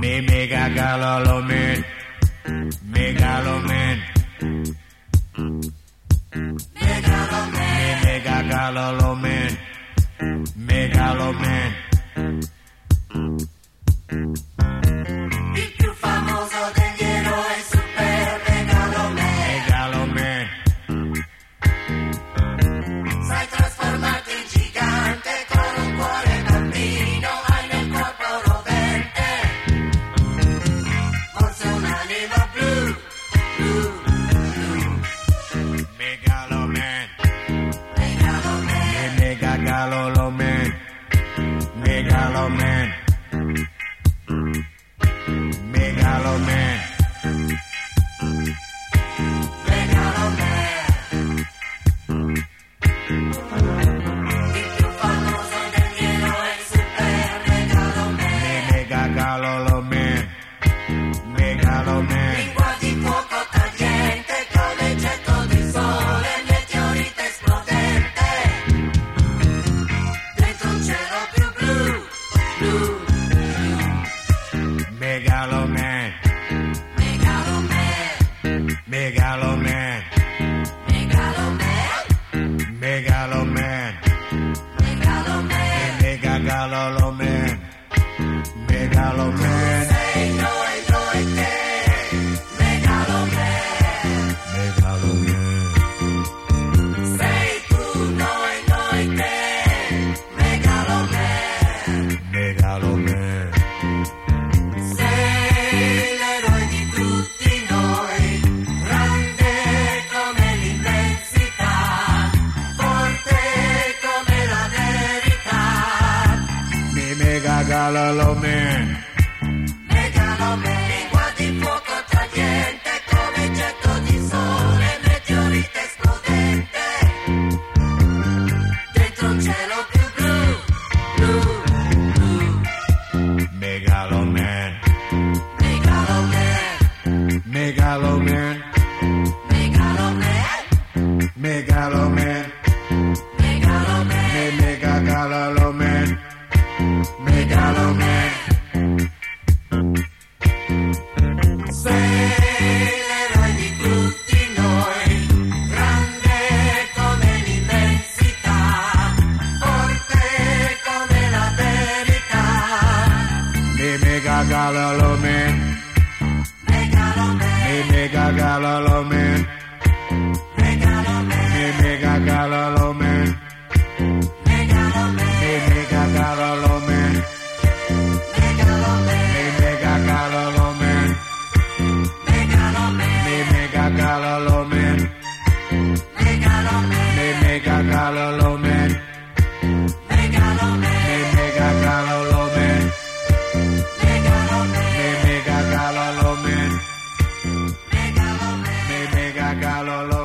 Megaloman, Megaloman, Megaloman, Megaloman. Il più famoso degli eroi super Megaloman. Megaloman. Sai trasformarti in gigante con un cuore bambino, hai nel corpo rovente. Forse un'anima blu, blu, blu. Megaloman, Megaloman, Megaloman, Megaloman, Megaloman. il più famoso degli eroi super Megaloman. Megaloman, Megaloman. Lingua di fuoco tagliente come getto di sole, meteorite esplodente. Dentro un cielo più blu, blu, blu. Megaloman, Megaloman, Megaloman, Megaloman, Megaloman, Megaloman. Megaloman, Megaloman, Sei noi, noi te, Megaloman. Megaloman, Sei tu, noi, noi te, Megaloman. Megaloman. Sei l'eroe di tutti noi, grande come l'immensità, forte come la verità. Megaloman, Megaloman, lingua di fuoco tagliente come getto di sole, meteorite esplodente. Dentro un cielo più blu, blu, blu. Megaloman, Megaloman, Megaloman, Megaloman, Megaloman, Megaloman. Megaloman, Megaloman. Sei l'eroe di tutti noi, grande come l'immensità, forte come la verità. Megaloman, Megaloman, Megaloman, Megaloman, Megaloman, Megaloman, Megaloman, Megaloman, Megaloman, Megaloman, Megaloman, Megaloman, Megaloman, Megaloman, Megaloman, Megaloman, Megaloman, Megaloman. Megaloman.